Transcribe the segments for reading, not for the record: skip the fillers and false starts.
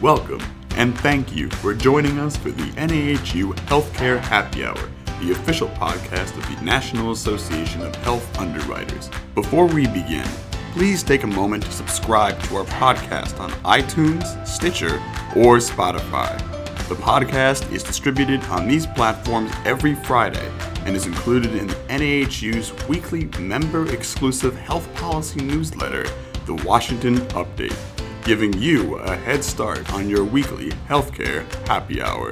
Welcome, and thank you for joining us for the NAHU Healthcare Happy Hour, the official podcast of the National Association of Health Underwriters. Before we begin, please take a moment to subscribe to our podcast on iTunes, Stitcher, or Spotify. The podcast is distributed on these platforms every Friday and is included in the NAHU's weekly member-exclusive health policy newsletter, The Washington Update, giving you a head start on your weekly healthcare happy hour.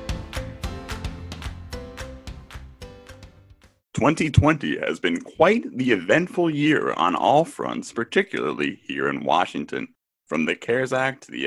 2020 has been quite the eventful year on all fronts, particularly here in Washington, from the CARES Act to the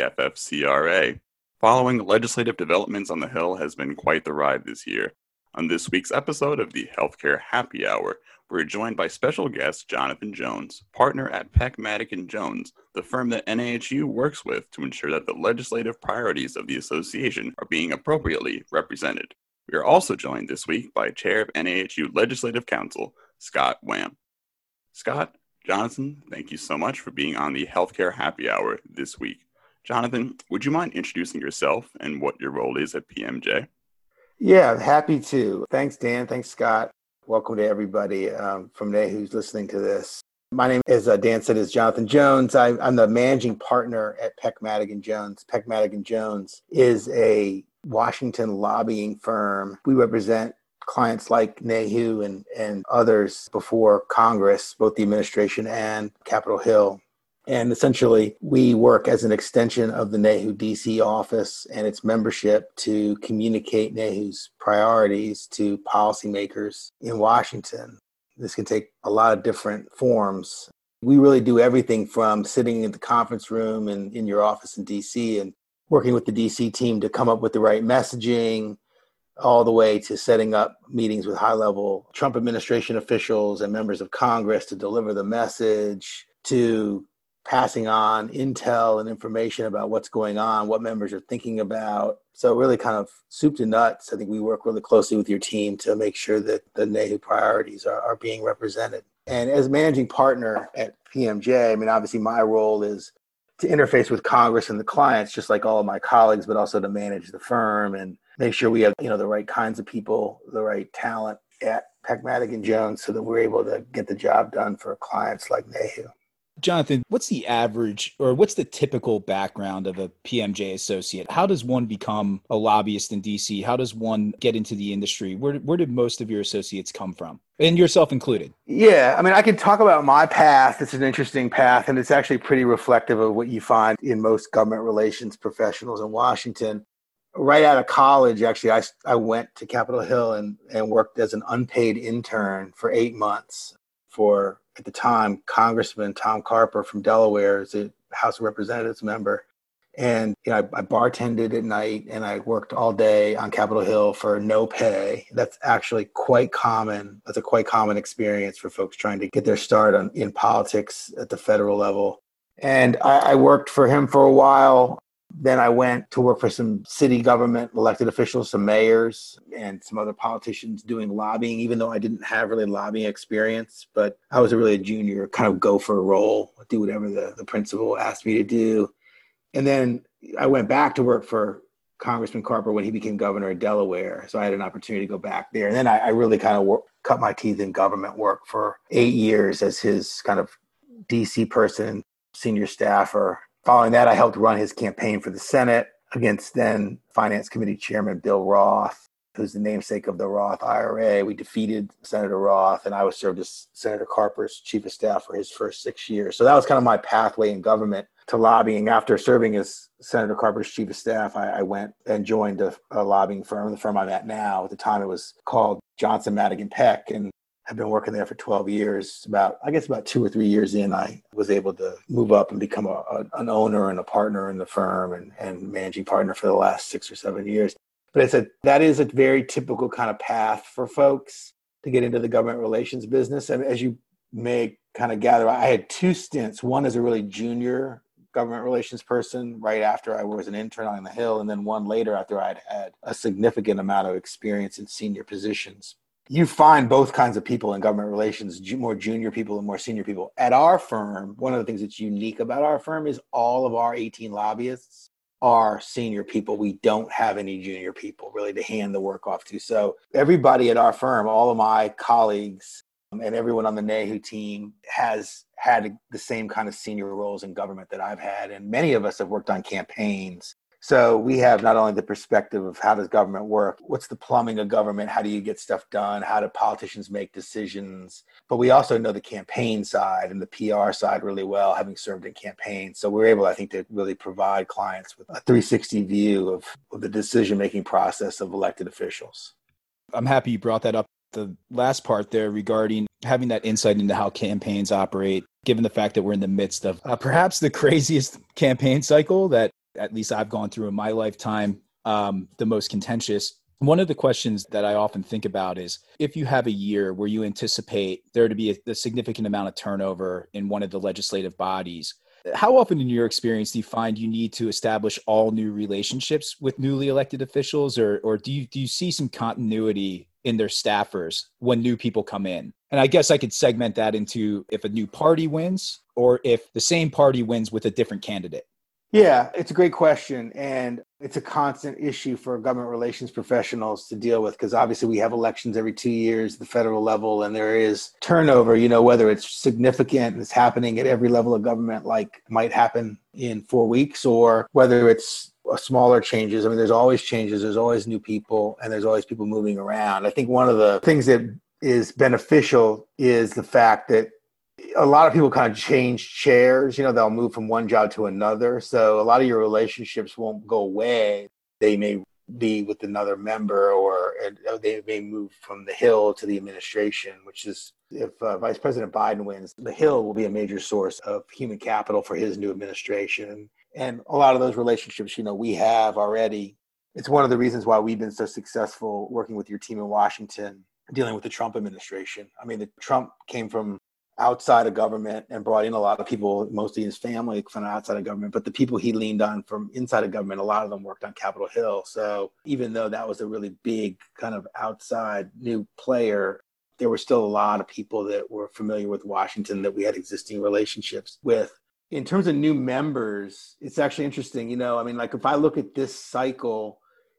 FFCRA. Following legislative developments on the Hill has been quite the ride this year. On this week's episode of the Healthcare Happy Hour, we're joined by special guest Jonathan Jones, partner at Peck, Madigan Jones, the firm that NAHU works with to ensure that the legislative priorities of the association are being appropriately represented. We are also joined this week by Chair of NAHU Legislative Council, Scott Wham. Scott, Jonathan, thank you so much for being on the Healthcare Happy Hour this week. Jonathan, would you mind introducing yourself and what your role is at PMJ? Yeah, happy to. Thanks, Dan. Thanks, Scott. Welcome to everybody from there who's listening to this. My name is, Dan said, is Jonathan Jones. I'm the managing partner at Peck, Madigan Jones. Peck, Madigan Jones is a Washington lobbying firm. We represent clients like NAHU and others before Congress, both the administration and Capitol Hill. And essentially, we work as an extension of the NAHU DC office and its membership to communicate NAHU's priorities to policymakers in Washington. This can take a lot of different forms. We really do everything from sitting in the conference room and in your office in DC and working with the DC team to come up with the right messaging, all the way to setting up meetings with high-level Trump administration officials and members of Congress to deliver the message, to passing on intel and information about what's going on, what members are thinking about. So really kind of soup to nuts. I think we work really closely with your team to make sure that the NAHU priorities are being represented. And as managing partner at PMJ, I mean, obviously my role is to interface with Congress and the clients, just like all of my colleagues, but also to manage the firm and make sure we have, the right kinds of people, the right talent at Peck, Madigan Jones so that we're able to get the job done for clients like NAHU. Jonathan, what's the average or what's the typical background of a PMJ associate? How does one become a lobbyist in DC? How does one get into the industry? Where did most of your associates come from? And yourself included. Yeah, I mean, I can talk about my path. It's an interesting path, and it's actually pretty reflective of what you find in most government relations professionals in Washington. Right out of college, actually, I went to Capitol Hill and worked as an unpaid intern for 8 months for, at the time, Congressman Tom Carper from Delaware as a House of Representatives member. And I bartended at night and I worked all day on Capitol Hill for no pay. That's actually quite common. That's a quite common experience for folks trying to get their start in politics at the federal level. And I worked for him for a while. Then I went to work for some city government elected officials, some mayors, and some other politicians doing lobbying, even though I didn't have really lobbying experience. But I was really a junior, kind of go for a role, do whatever the principal asked me to do. And then I went back to work for Congressman Carper when he became governor of Delaware. So I had an opportunity to go back there. And then I really kind of cut my teeth in government work for 8 years as his kind of DC person, senior staffer. Following that, I helped run his campaign for the Senate against then Finance Committee Chairman Bill Roth, who's the namesake of the Roth IRA. We defeated Senator Roth, and I was served as Senator Carper's chief of staff for his first 6 years. So that was kind of my pathway in government to lobbying. After serving as Senator Carper's chief of staff, I went and joined a lobbying firm, the firm I'm at now. At the time, it was called Johnson Madigan Peck, and I've been working there for 12 years. About 2 or 3 years in, I was able to move up and become an owner and a partner in the firm and managing partner for the last 6 or 7 years. But I said that is a very typical kind of path for folks to get into the government relations business. And as you may kind of gather, I had 2 stints. One as a really junior government relations person right after I was an intern on the Hill, and then one later after I'd had a significant amount of experience in senior positions. You find both kinds of people in government relations, more junior people and more senior people. At our firm, one of the things that's unique about our firm is all of our 18 lobbyists are senior people. We don't have any junior people really to hand the work off to. So everybody at our firm, all of my colleagues and everyone on the NAHU team has had the same kind of senior roles in government that I've had. And many of us have worked on campaigns. So we have not only the perspective of how does government work, what's the plumbing of government, how do you get stuff done, how do politicians make decisions, but we also know the campaign side and the PR side really well, having served in campaigns. So we're able, I think, to really provide clients with a 360 view of the decision-making process of elected officials. I'm happy you brought that up. The last part there regarding having that insight into how campaigns operate, given the fact that we're in the midst of perhaps the craziest campaign cycle that at least I've gone through in my lifetime, the most contentious. One of the questions that I often think about is if you have a year where you anticipate there to be a significant amount of turnover in one of the legislative bodies, how often in your experience do you find you need to establish all new relationships with newly elected officials, or do you see some continuity in their staffers when new people come in? And I guess I could segment that into if a new party wins or if the same party wins with a different candidate. Yeah, it's a great question. And it's a constant issue for government relations professionals to deal with because obviously we have elections every 2 years at the federal level and there is turnover, whether it's significant and it's happening at every level of government, like might happen in 4 weeks, or whether it's smaller changes. I mean, there's always changes, there's always new people, and there's always people moving around. I think one of the things that is beneficial is the fact that a lot of people kind of change chairs, they'll move from one job to another. So a lot of your relationships won't go away. They may be with another member or they may move from the Hill to the administration, which is if Vice President Biden wins, the Hill will be a major source of human capital for his new administration. And a lot of those relationships, we have already. It's one of the reasons why we've been so successful working with your team in Washington, dealing with the Trump administration. I mean, Trump came from outside of government and brought in a lot of people, mostly his family from outside of government, but the people he leaned on from inside of government, a lot of them worked on Capitol Hill. So even though that was a really big kind of outside new player, there were still a lot of people that were familiar with Washington that we had existing relationships with. In terms of new members, it's actually interesting, if I look at this cycle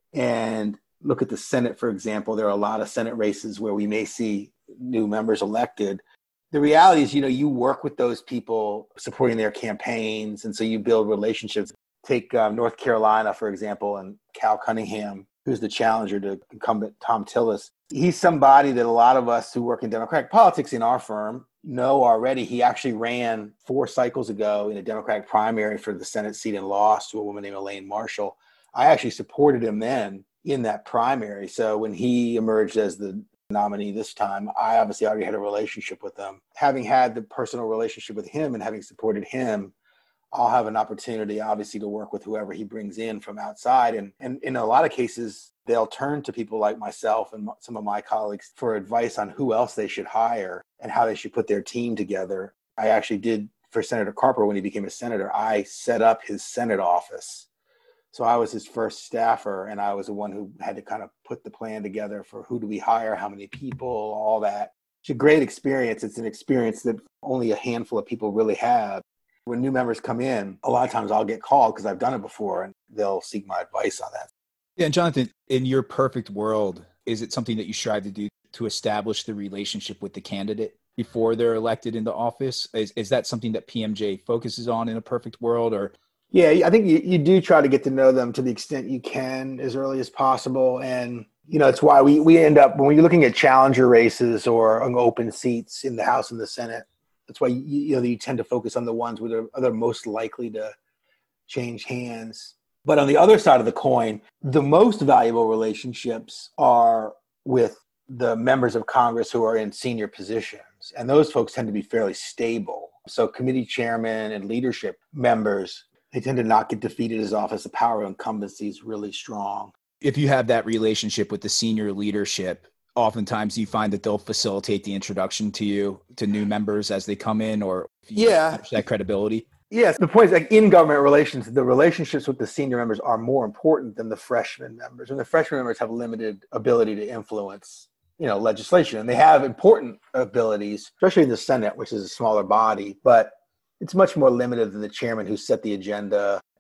and look at the Senate, for example, there are a lot of Senate races where we may see new members elected. The reality is, you work with those people supporting their campaigns. And so you build relationships. Take North Carolina, for example, and Cal Cunningham, who's the challenger to incumbent Thom Tillis. He's somebody that a lot of us who work in Democratic politics in our firm know already. He actually ran 4 cycles ago in a Democratic primary for the Senate seat and lost to a woman named Elaine Marshall. I actually supported him then in that primary. So when he emerged as the nominee this time, I obviously already had a relationship with him. Having had the personal relationship with him and having supported him, I'll have an opportunity, obviously, to work with whoever he brings in from outside. And in a lot of cases, they'll turn to people like myself and some of my colleagues for advice on who else they should hire and how they should put their team together. I actually did for Senator Carper when he became a senator. I set up his Senate office. So I was his first staffer, and I was the one who had to kind of put the plan together for who do we hire, how many people, all that. It's a great experience. It's an experience that only a handful of people really have. When new members come in, a lot of times I'll get called because I've done it before, and they'll seek my advice on that. Yeah, and Jonathan, in your perfect world, is it something that you strive to do to establish the relationship with the candidate before they're elected into office? Is that something that PMJ focuses on in a perfect world, or? Yeah, I think you do try to get to know them to the extent you can as early as possible. And, it's why we end up, when we're looking at challenger races or open seats in the House and the Senate, that's why you tend to focus on the ones where they're most likely to change hands. But on the other side of the coin, the most valuable relationships are with the members of Congress who are in senior positions. And those folks tend to be fairly stable. So committee chairmen and leadership members, they tend to not get defeated as often. The power of incumbency is really strong. If you have that relationship with the senior leadership, oftentimes you find that they'll facilitate the introduction to you to new members as they come in, or that credibility. Yes, the point is, like in government relations, the relationships with the senior members are more important than the freshman members. And the freshman members have limited ability to influence, legislation. And they have important abilities, especially in the Senate, which is a smaller body, but it's much more limited than the chairman who set the agenda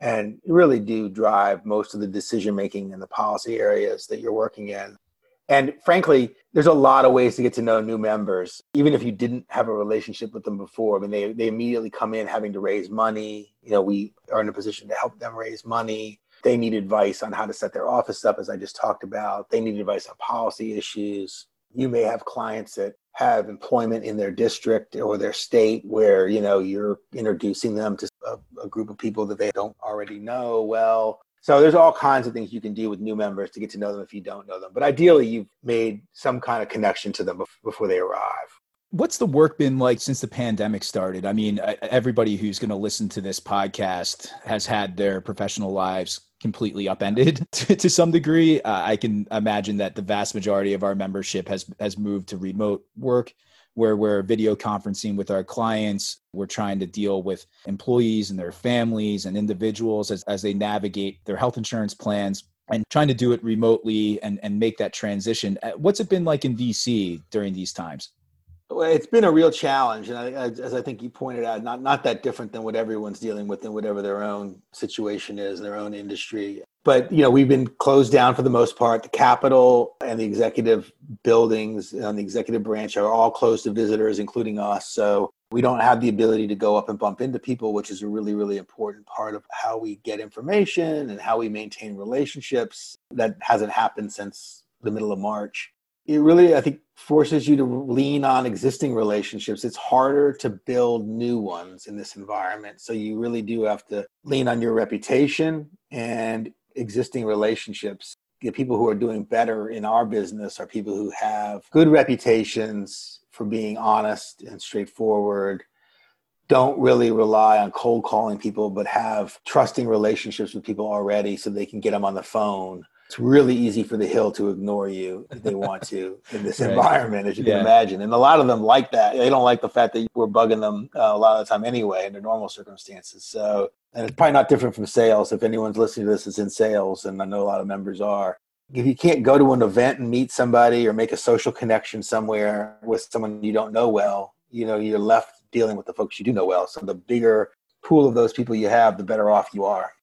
and really do drive most of the decision making in the policy areas that you're working in. And frankly, there's a lot of ways to get to know new members, even if you didn't have a relationship with them before. I mean, they immediately come in having to raise money. We are in a position to help them raise money. They need advice on how to set their office up, as I just talked about. They need advice on policy issues. You may have clients that have employment in their district or their state where, you're introducing them to a group of people that they don't already know well. So there's all kinds of things you can do with new members to get to know them if you don't know them. But ideally, you've made some kind of connection to them before they arrive. What's the work been like since the pandemic started? I mean, everybody who's going to listen to this podcast has had their professional lives completely upended to some degree. I can imagine that the vast majority of our membership has moved to remote work, where we're video conferencing with our clients. We're trying to deal with employees and their families and individuals as they navigate their health insurance plans, and trying to do it remotely and make that transition. What's it been like in DC during these times? Well, it's been a real challenge. And as I think you pointed out, not that different than what everyone's dealing with in whatever their own situation is, their own industry. But, we've been closed down for the most part. The Capitol and the executive buildings and the executive branch are all closed to visitors, including us. So we don't have the ability to go up and bump into people, which is a really, really important part of how we get information and how we maintain relationships. That hasn't happened since the middle of March. It really, I think, forces you to lean on existing relationships. It's harder to build new ones in this environment. So you really do have to lean on your reputation and existing relationships. The people who are doing better in our business are people who have good reputations for being honest and straightforward, don't really rely on cold calling people, but have trusting relationships with people already so they can get them on the phone. It's really easy for the Hill to ignore you if they want to in this environment, as you can imagine. And a lot of them like that. They don't like the fact that we're bugging them a lot of the time anyway under normal circumstances. So, and it's probably not different from sales. If anyone's listening to this is in sales, and I know a lot of members are, if you can't go to an event and meet somebody or make a social connection somewhere with someone you don't know well, you're left dealing with the folks you do know well. So the bigger pool of those people you have, the better off you are.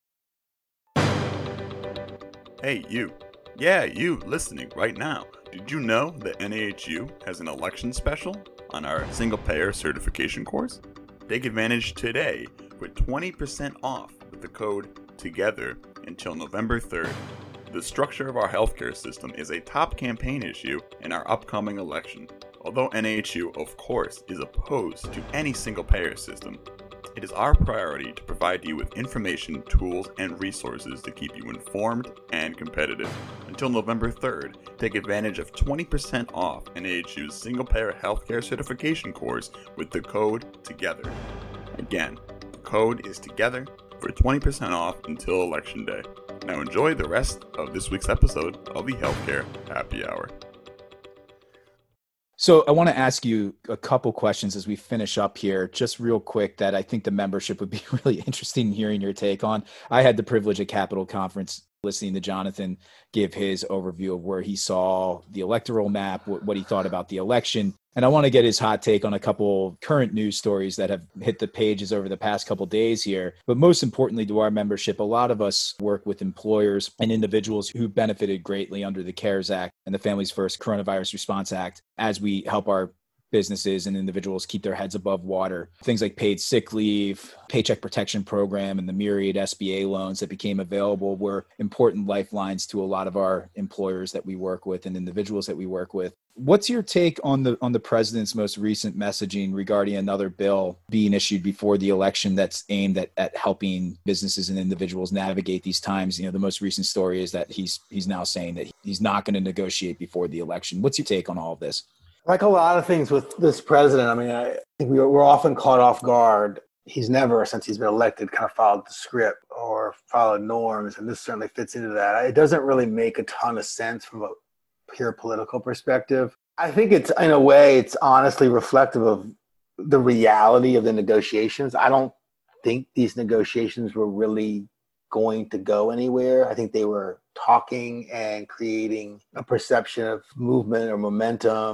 Hey, you. Yeah, you listening right now. Did you know that NAHU has an election special on our single-payer certification course? Take advantage today with 20% off with the code TOGETHER until November 3rd. The structure of our healthcare system is a top campaign issue in our upcoming election. Although NAHU, of course, is opposed to any single-payer system, it is our priority to provide you with information, tools, and resources to keep you informed and competitive. Until November 3rd, take advantage of 20% off NAHU's single-payer healthcare certification course with the code TOGETHER. Again, the code is TOGETHER for 20% off until Election Day. Now enjoy the rest of this week's episode of the Healthcare Happy Hour. So I want to ask you a couple questions as we finish up here, just real quick, that I think the membership would be really interested in hearing your take on. I had the privilege at Capitol Conference listening to Jonathan give his overview of where he saw the electoral map, what he thought about the election. And I want to get his hot take on a couple current news stories that have hit the pages over the past couple days here. But most importantly to our membership, a lot of us work with employers and individuals who benefited greatly under the CARES Act and the Families First Coronavirus Response Act as we help our businesses and individuals keep their heads above water. Things like paid sick leave, paycheck protection program, and the myriad SBA loans that became available were important lifelines to a lot of our employers that we work with and individuals that we work with. What's your take on the president's most recent messaging regarding another bill being issued before the election that's aimed at helping businesses and individuals navigate these times? The most recent story is that he's now saying that he's not going to negotiate before the election. What's your take on all of this? Like a lot of things with this president, I think we're often caught off guard. He's never, since he's been elected, kind of followed the script or followed norms, and this certainly fits into that. It doesn't really make a ton of sense from a pure political perspective. I think it's, in a way, it's honestly reflective of the reality of the negotiations. I don't think these negotiations were really going to go anywhere. I think they were talking and creating a perception of movement or momentum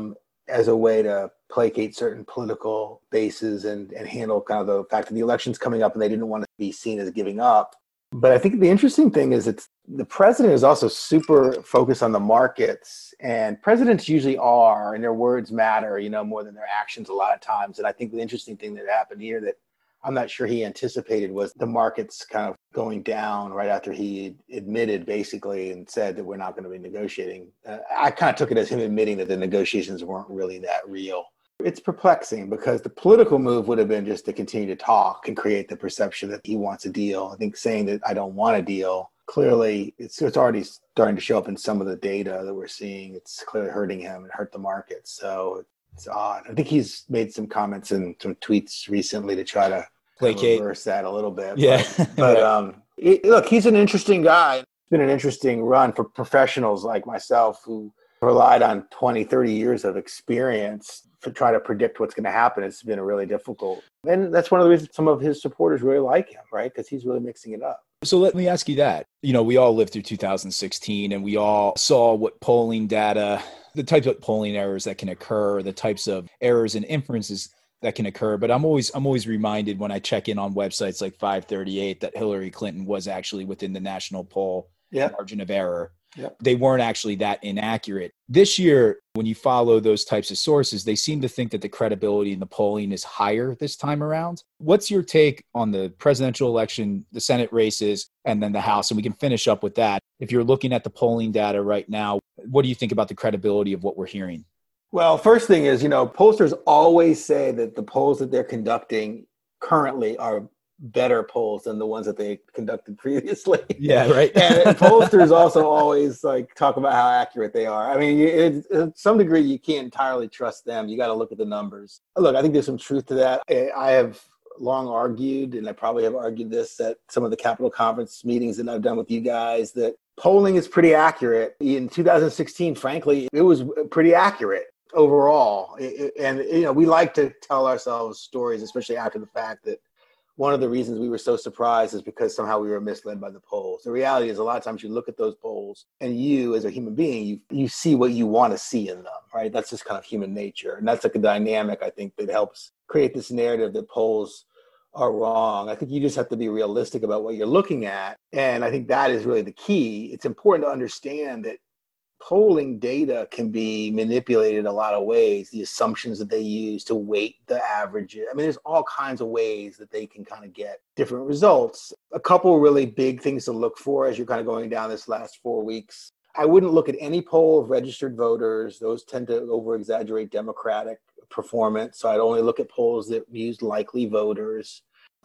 as a way to placate certain political bases and handle kind of the fact that the election's coming up and they didn't want to be seen as giving up. But I think the interesting thing is the president is also super focused on the markets, and presidents usually are, and their words matter, more than their actions a lot of times. And I think the interesting thing that happened here that I'm not sure he anticipated was the markets kind of going down right after he admitted basically and said that we're not going to be negotiating. I kind of took it as him admitting that the negotiations weren't really that real. It's perplexing because the political move would have been just to continue to talk and create the perception that he wants a deal. I think saying that I don't want a deal, clearly it's already starting to show up in some of the data that we're seeing. It's clearly hurting him and hurt the markets. So it's odd. I think he's made some comments and some tweets recently to try to reverse that a little bit. Yeah. But look, he's an interesting guy. It's been an interesting run for professionals like myself who relied on 20, 30 years of experience to try to predict what's going to happen. It's been really difficult. And that's one of the reasons some of his supporters really like him, right? Because he's really mixing it up. So let me ask you that. We all lived through 2016 and we all saw what polling data, the types of polling errors that can occur, the types of errors and inferences that can occur. But I'm always reminded when I check in on websites like 538 that Hillary Clinton was actually within the national poll margin of error. Yep. They weren't actually that inaccurate. This year, when you follow those types of sources, they seem to think that the credibility in the polling is higher this time around. What's your take on the presidential election, the Senate races, and then the House? And we can finish up with that. If you're looking at the polling data right now, what do you think about the credibility of what we're hearing? Well, first thing is, pollsters always say that the polls that they're conducting currently are better polls than the ones that they conducted previously. Yeah, right. And pollsters also always talk about how accurate they are. I mean, to some degree, you can't entirely trust them. You got to look at the numbers. Look, I think there's some truth to that. I have long argued, and I probably have argued this at some of the Capitol Conference meetings that I've done with you guys, that polling is pretty accurate. In 2016, frankly, it was pretty accurate overall. And we like to tell ourselves stories, especially after the fact, that one of the reasons we were so surprised is because somehow we were misled by the polls. The reality is a lot of times you look at those polls and you as a human being, you see what you want to see in them, right? That's just kind of human nature. And that's a dynamic, I think, that helps create this narrative that polls are wrong. I think you just have to be realistic about what you're looking at. And I think that is really the key. It's important to understand that polling data can be manipulated in a lot of ways. The assumptions that they use to weight the average. I mean, there's all kinds of ways that they can kind of get different results. A couple really big things to look for as you're kind of going down this last 4 weeks. I wouldn't look at any poll of registered voters. Those tend to over-exaggerate Democratic performance. So I'd only look at polls that use likely voters.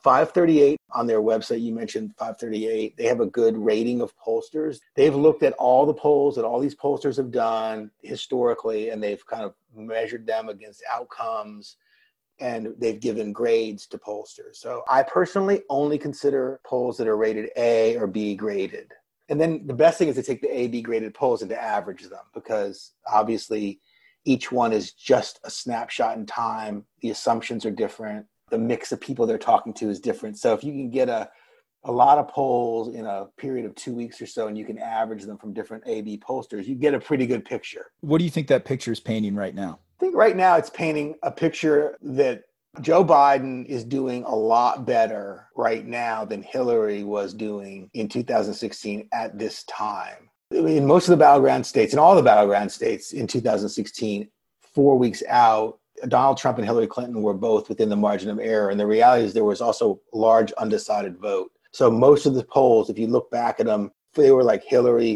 538 on their website, you mentioned 538, they have a good rating of pollsters. They've looked at all the polls that all these pollsters have done historically, and they've kind of measured them against outcomes, and they've given grades to pollsters. So I personally only consider polls that are rated A or B graded. And then the best thing is to take the A, B graded polls and to average them, because obviously each one is just a snapshot in time. The assumptions are different. The mix of people they're talking to is different. So if you can get a lot of polls in a period of 2 weeks or so, and you can average them from different A/B pollsters, you get a pretty good picture. What do you think that picture is painting right now? I think right now it's painting a picture that Joe Biden is doing a lot better right now than Hillary was doing in 2016 at this time. In most of the battleground states, in all the battleground states in 2016, 4 weeks out, Donald Trump and Hillary Clinton were both within the margin of error. And the reality is there was also a large undecided vote. So most of the polls, if you look back at them, they were like Hillary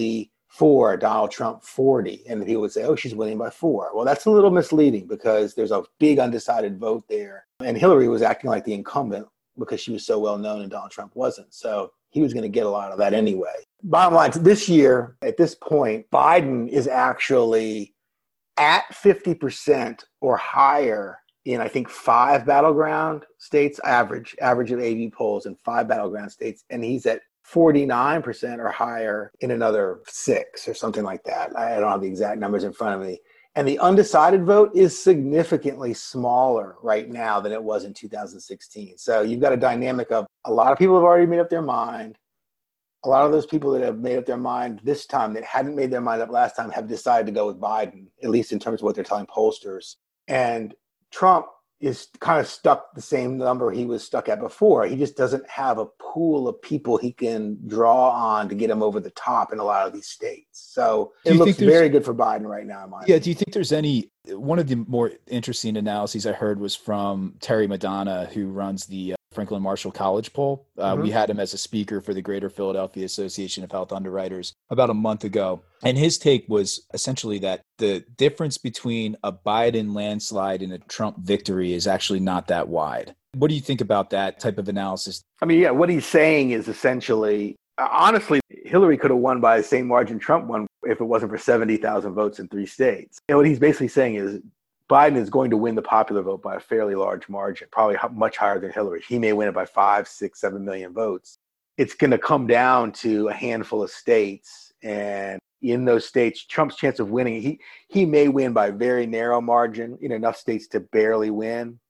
44, Donald Trump 40. And people would say, oh, she's winning by 4. Well, that's a little misleading because there's a big undecided vote there. And Hillary was acting like the incumbent because she was so well known and Donald Trump wasn't. So he was going to get a lot of that anyway. Bottom line, this year, at this point, Biden is actually at 50% or higher in, I think, 5 battleground states, average of AB polls in 5 battleground states. And he's at 49% or higher in another 6 or something like that. I don't have the exact numbers in front of me. And the undecided vote is significantly smaller right now than it was in 2016. So you've got a dynamic of a lot of people have already made up their mind. A lot of those people that have made up their mind this time that hadn't made their mind up last time have decided to go with Biden, at least in terms of what they're telling pollsters. And Trump is kind of stuck the same number he was stuck at before. He just doesn't have a pool of people he can draw on to get him over the top in a lot of these states. So it looks very good for Biden right now, in my opinion. Do you think there's one of the more interesting analyses I heard was from Terry Madonna, who runs the Franklin Marshall College poll. We had him as a speaker for the Greater Philadelphia Association of Health Underwriters about a month ago. And his take was essentially that the difference between a Biden landslide and a Trump victory is actually not that wide. What do you think about that type of analysis? I mean, yeah, what he's saying is essentially, honestly, Hillary could have won by the same margin Trump won if it wasn't for 70,000 votes in 3 states. And what he's basically saying is Biden is going to win the popular vote by a fairly large margin, probably much higher than Hillary. He may win it by 5, 6, 7 million votes. It's going to come down to a handful of states. And in those states, Trump's chance of winning, he may win by a very narrow margin in enough states to barely win.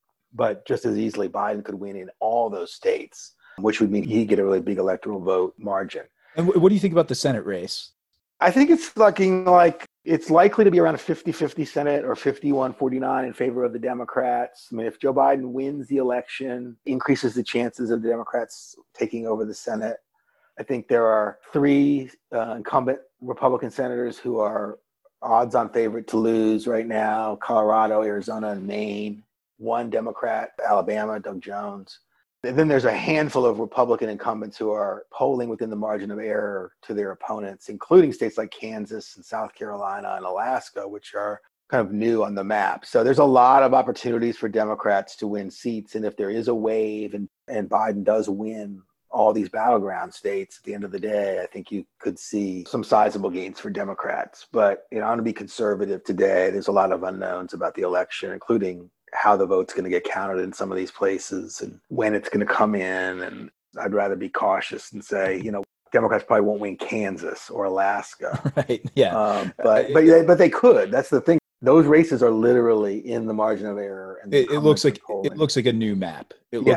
But just as easily, Biden could win in all those states, which would mean he'd get a really big electoral vote margin. And what do you think about the Senate race? I think it's looking like it's likely to be around a 50-50 Senate or 51-49 in favor of the Democrats. I mean, if Joe Biden wins the election, increases the chances of the Democrats taking over the Senate. I think there are 3 incumbent Republican senators who are odds-on favorite to lose right now: Colorado, Arizona, and Maine. 1 Democrat, Alabama, Doug Jones. And then there's a handful of Republican incumbents who are polling within the margin of error to their opponents, including states like Kansas and South Carolina and Alaska, which are kind of new on the map. So there's a lot of opportunities for Democrats to win seats. And if there is a wave and Biden does win all these battleground states at the end of the day, I think you could see some sizable gains for Democrats. But I'm going to be conservative today. There's a lot of unknowns about the election, including how the vote's going to get counted in some of these places and when it's going to come in. And I'd rather be cautious and say, Democrats probably won't win Kansas or Alaska. Right. Yeah. But they could. That's the thing. Those races are literally in the margin of error. And it looks like a new map.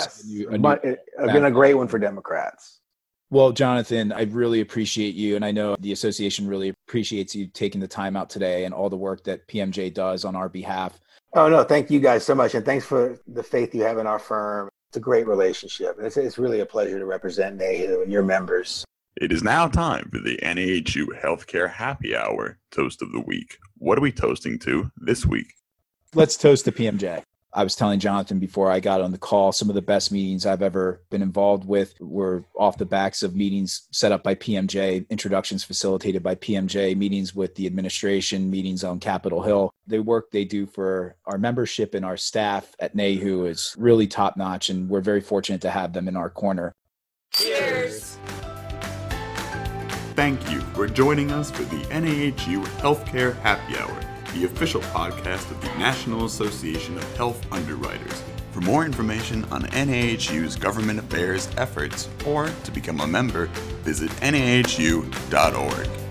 Again, a great one for Democrats. Well, Jonathan, I really appreciate you. And I know the association really appreciates you taking the time out today and all the work that PMJ does on our behalf. Oh, no, thank you guys so much. And thanks for the faith you have in our firm. It's a great relationship. And it's really a pleasure to represent NAHU and your members. It is now time for the NAHU Healthcare Happy Hour Toast of the Week. What are we toasting to this week? Let's toast to PMJ. I was telling Jonathan before I got on the call, some of the best meetings I've ever been involved with were off the backs of meetings set up by PMJ, introductions facilitated by PMJ, meetings with the administration, meetings on Capitol Hill. The work they do for our membership and our staff at NAHU is really top notch, and we're very fortunate to have them in our corner. Cheers! Thank you for joining us for the NAHU Healthcare Happy Hour, the official podcast of the National Association of Health Underwriters. For more information on NAHU's government affairs efforts or to become a member, visit nahu.org.